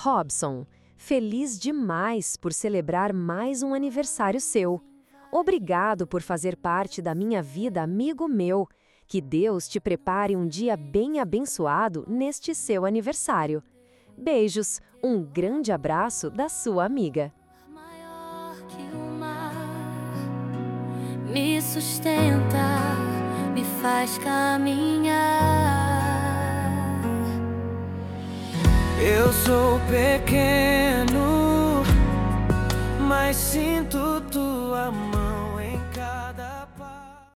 Robson, feliz demais por celebrar mais um aniversário seu. Obrigado por fazer parte da minha vida, amigo meu. Que Deus te prepare um dia bem abençoado neste seu aniversário. Beijos, um grande abraço da sua amiga. Maior que o mar, me sustenta, me faz caminhar. Eu sou pequeno, mas sinto tua mão.